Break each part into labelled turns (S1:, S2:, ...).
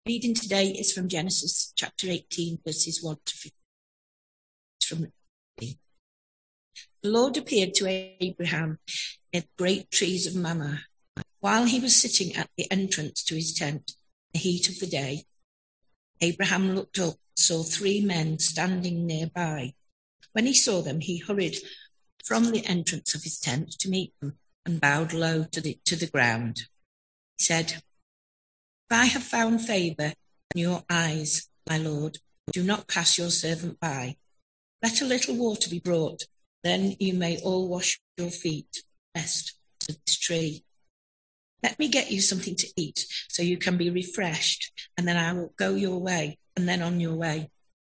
S1: Reading today is from Genesis chapter 18, verses 1 to 15. From the Lord appeared to Abraham in the great trees of Mamre, while he was sitting at the entrance to his tent in the heat of the day. Abraham looked up and saw 3 men standing nearby. When he saw them, he hurried from the entrance of his tent to meet them and bowed low to the ground. He said, "If I have found favour in your eyes, my Lord, do not pass your servant by. Let a little water be brought, then you may all wash your feet, rest to this tree. Let me get you something to eat so you can be refreshed, and then I will go your way, and then on your way."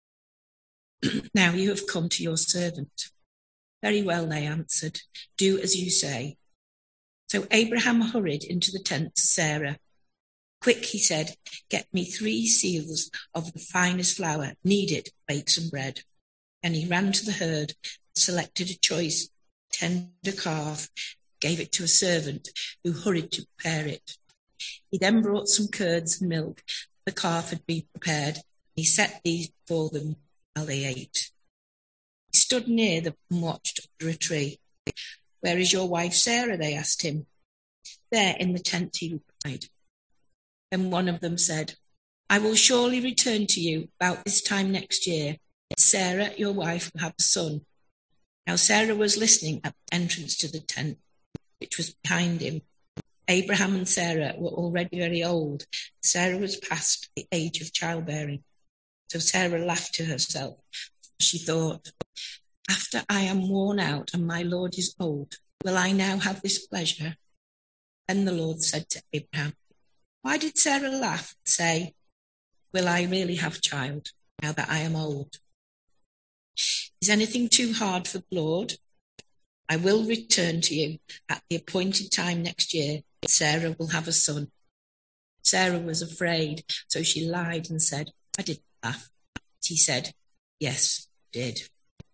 S1: "Now you have come to your servant." "Very well," they answered. "Do as you say." So Abraham hurried into the tent to Sarah. "Quick," he said, "get me 3 seals of the finest flour, knead it, bake some bread." And he ran to the herd, selected a choice, tender calf, gave it to a servant who hurried to prepare it. He then brought some curds and milk. The calf had been prepared. He set these before them while they ate. He stood near them and watched under a tree. "Where is your wife Sarah?" they asked him. "There in the tent," he replied. Then one of them said, "I will surely return to you about this time next year. Sarah, your wife, will have a son." Now Sarah was listening at the entrance to the tent, which was behind him. Abraham and Sarah were already very old. Sarah was past the age of childbearing. So Sarah laughed to herself. She thought, "After I am worn out and my Lord is old, will I now have this pleasure?" Then the Lord said to Abraham, "Why did Sarah laugh and say, 'Will I really have child now that I am old?' Is anything too hard for the Lord? I will return to you at the appointed time next year. Sarah will have a son." Sarah was afraid, so she lied and said, "I didn't laugh." But he said, "Yes, I did."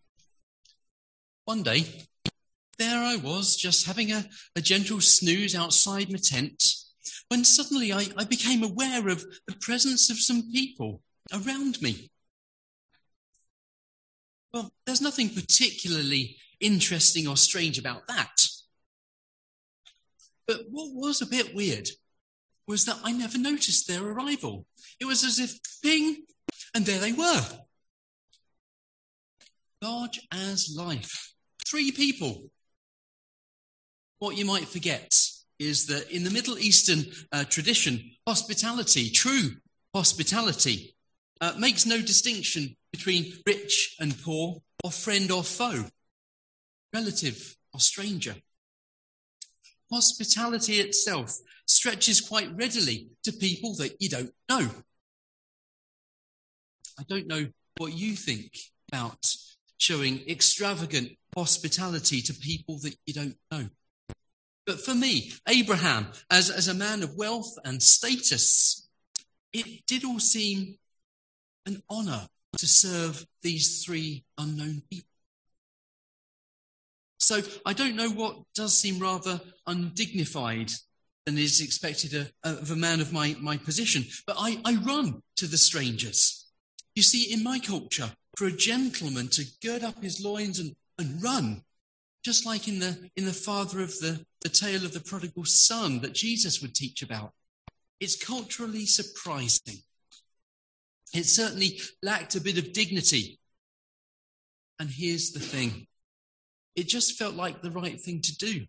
S2: One day, there I was, just having a gentle snooze outside my tent, when suddenly I became aware of the presence of some people around me. Well, there's nothing particularly interesting or strange about that. But what was a bit weird was that I never noticed their arrival. It was as if, ping, and there they were. Large as life. 3 people. What you might forget is that in the Middle Eastern tradition, hospitality, true hospitality, makes no distinction between rich and poor, or friend or foe, relative or stranger. Hospitality itself stretches quite readily to people that you don't know. I don't know what you think about showing extravagant hospitality to people that you don't know. But for me, Abraham, as a man of wealth and status, it did all seem an honour to serve these 3 unknown people. So I don't know what does seem rather undignified than is expected of a man of my position, but I run to the strangers. You see, in my culture, for a gentleman to gird up his loins and run, just like in the father of the tale of the prodigal son that Jesus would teach about, it's culturally surprising. It certainly lacked a bit of dignity. And here's the thing. It just felt like the right thing to do.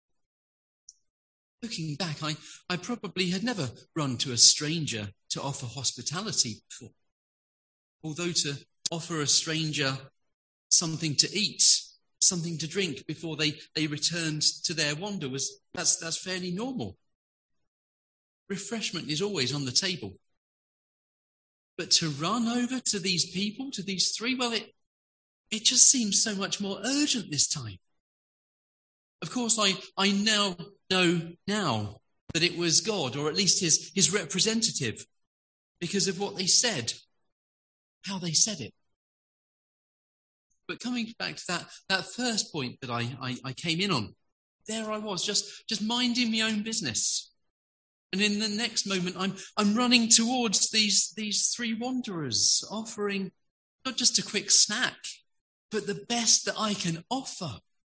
S2: Looking back, I probably had never run to a stranger to offer hospitality before. Although to offer a stranger something to eat, something to drink before they returned to their wander, that's fairly normal. Refreshment is always on the table. But to run over to these people, to these 3, well, it just seems so much more urgent this time. Of course, I now know that it was God, or at least his representative, because of what they said, how they said it. But coming back to that first point that I came in on, there I was, just minding my own business. And in the next moment, I'm running towards these three wanderers, offering not just a quick snack, but the best that I can offer.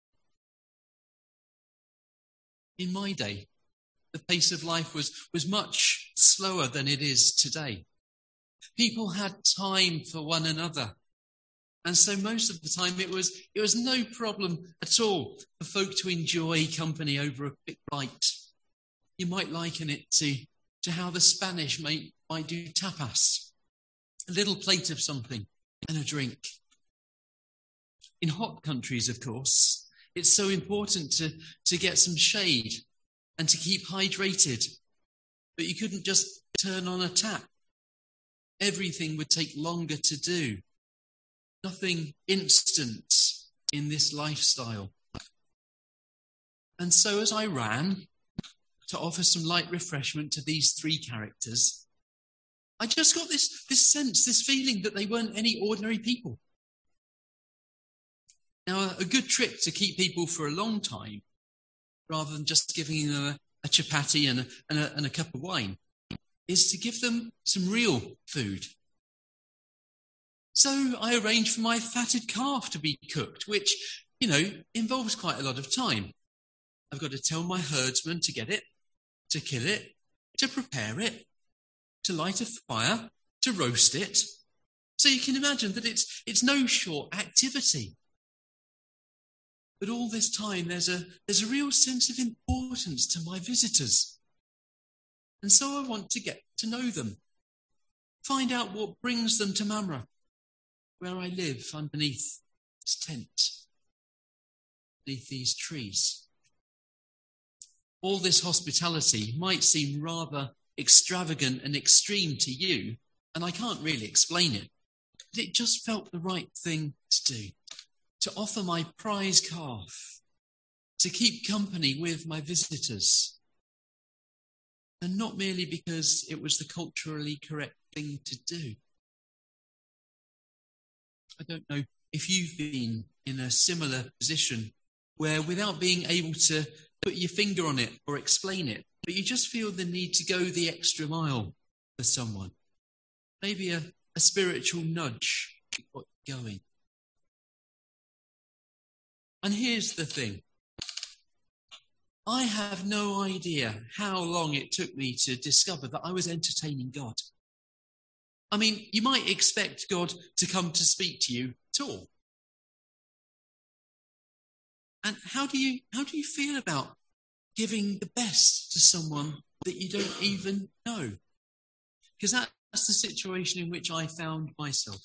S2: In my day, the pace of life was much slower than it is today. People had time for one another. And so most of the time it was no problem at all for folk to enjoy company over a quick bite. You might liken it to how the Spanish might do tapas. A little plate of something and a drink. In hot countries, of course, it's so important to get some shade and to keep hydrated. But you couldn't just turn on a tap. Everything would take longer to do. Nothing instant in this lifestyle. And so as I ran to offer some light refreshment to these three characters, I just got this sense, this feeling that they weren't any ordinary people. Now, a good trick to keep people for a long time, rather than just giving them a chapati and a cup of wine, is to give them some real food. So I arranged for my fatted calf to be cooked, which, involves quite a lot of time. I've got to tell my herdsman to get it, to kill it, to prepare it, to light a fire, to roast it. So you can imagine that it's no short activity. But all this time, there's a real sense of importance to my visitors. And so I want to get to know them, find out what brings them to Mamre, where I live underneath this tent, beneath these trees. All this hospitality might seem rather extravagant and extreme to you, and I can't really explain it, but it just felt the right thing to do, to offer my prize calf, to keep company with my visitors, and not merely because it was the culturally correct thing to do. I don't know if you've been in a similar position where, without being able to put your finger on it or explain it, but you just feel the need to go the extra mile for someone. Maybe a spiritual nudge to keep what you're going. And here's the thing. I have no idea how long it took me to discover that I was entertaining God. I mean, you might expect God to come to speak to you at all. And how do you feel about giving the best to someone that you don't even know? Because that's the situation in which I found myself.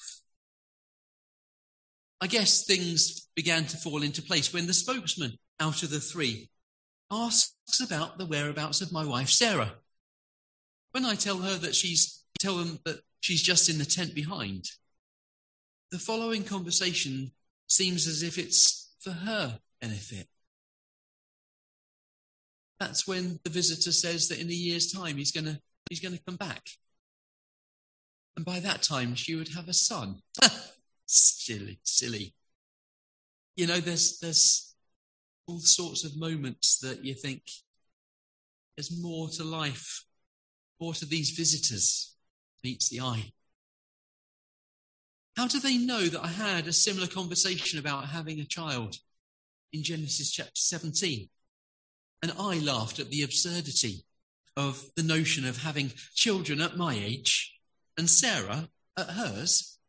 S2: I guess things began to fall into place when the spokesman out of the three asks about the whereabouts of my wife, Sarah. When I tell them that she's just in the tent behind, the following conversation seems as if it's for her benefit. That's when the visitor says that in a year's time he's going to come back. And by that time she would have a son. Silly. There's all sorts of moments that you think there's more to life, more to these visitors meets the eye. How do they know that I had a similar conversation about having a child in Genesis chapter 17? And I laughed at the absurdity of the notion of having children at my age and Sarah at hers.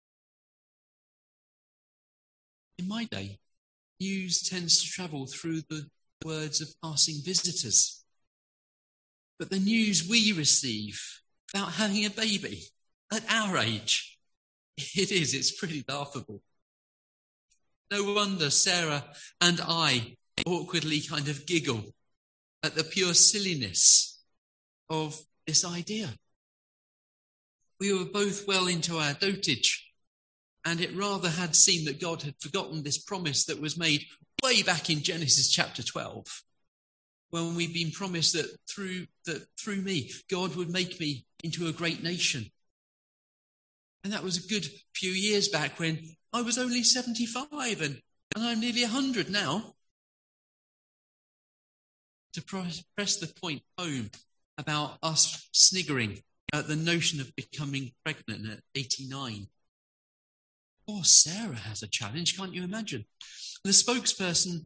S2: In my day, news tends to travel through the words of passing visitors. But the news we receive about having a baby at our age, it's pretty laughable. No wonder Sarah and I awkwardly kind of giggle at the pure silliness of this idea. We were both well into our dotage, and it rather had seemed that God had forgotten this promise that was made way back in Genesis chapter 12, when we'd been promised that through me, God would make me into a great nation. And that was a good few years back when I was only 75 and I'm nearly 100 now. To press the point home about us sniggering at the notion of becoming pregnant at 89. Poor Sarah has a challenge, can't you imagine? The spokesperson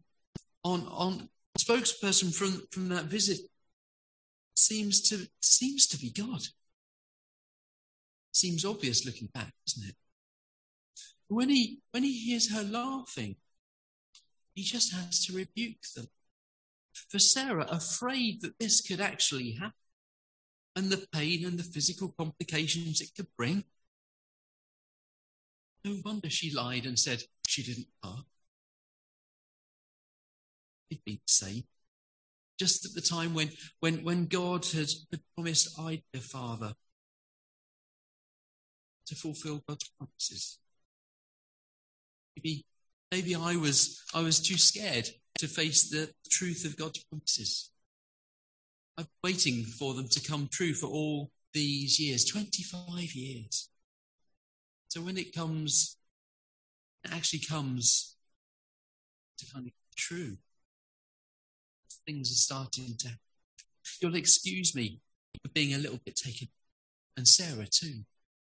S2: from that visit seems to be God. Seems obvious looking back, doesn't it? When he hears her laughing, he just has to rebuke them. For Sarah, afraid that this could actually happen, and the pain and the physical complications it could bring, no wonder she lied and said she didn't laugh. It'd be the same. Just at the time when God had promised I'd be a father, to fulfill God's promises. Maybe I was too scared to face the truth of God's promises. I've been waiting for them to come true for all these years, 25 years. So when it actually comes to kind of true, things are starting to happen. You'll excuse me for being a little bit taken, and Sarah too.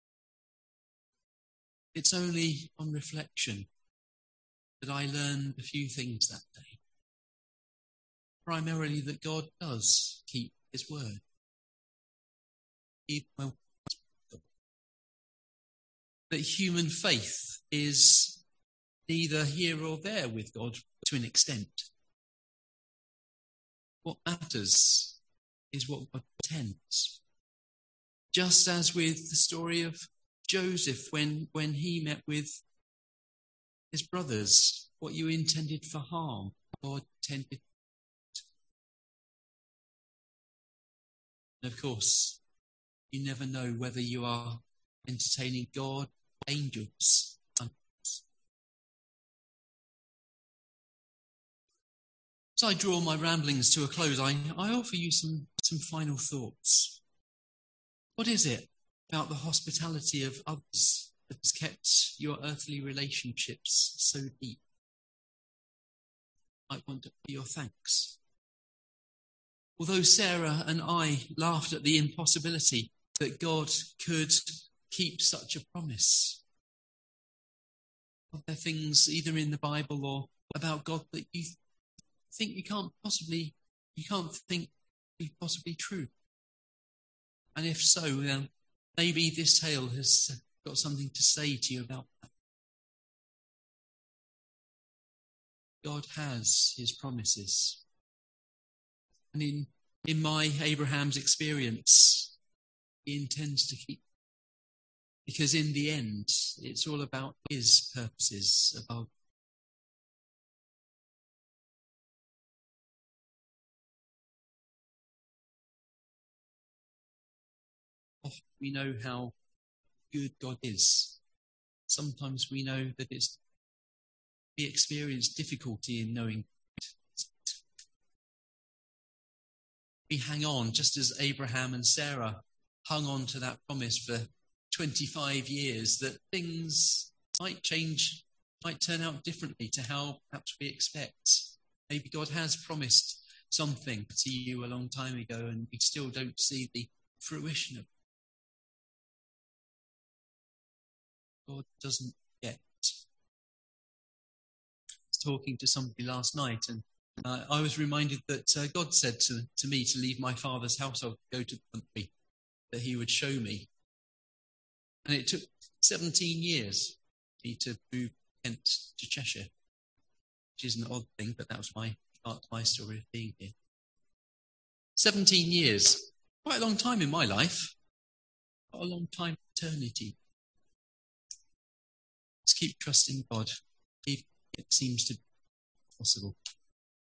S2: It's only on reflection that I learned a few things that day. Primarily that God does keep his word. That human faith is neither here or there with God to an extent. What matters is what God intends. Just as with the story of Joseph when he met with his brothers, what you intended for harm, God intended. And of course, you never know whether you are entertaining God, angels. As I draw my ramblings to a close, I offer you some final thoughts. What is it about the hospitality of others that has kept your earthly relationships so deep? I want to be your thanks. Although Sarah and I laughed at the impossibility that God could keep such a promise, are there things either in the Bible or about God that you think you can't think be possibly true? And if so, then maybe this tale has got something to say to you about that. God has his promises. And in my Abraham's experience, he intends to keep. Because in the end, it's all about his purposes above. Often we know how good God is. Sometimes we know that we experience difficulty in knowing. We hang on, just as Abraham and Sarah hung on to that promise for 25 years, that things might change, might turn out differently to how perhaps we expect. Maybe God has promised something to you a long time ago and we still don't see the fruition of it. God doesn't get. I was talking to somebody last night and I was reminded that God said to me to leave my father's household, go to the country that he would show me. And it took 17 years for me to move Kent to Cheshire, which is an odd thing, but that was my story of being here. 17 years, quite a long time in my life, quite a long time, eternity. Let's keep trusting God, even if it seems to be possible.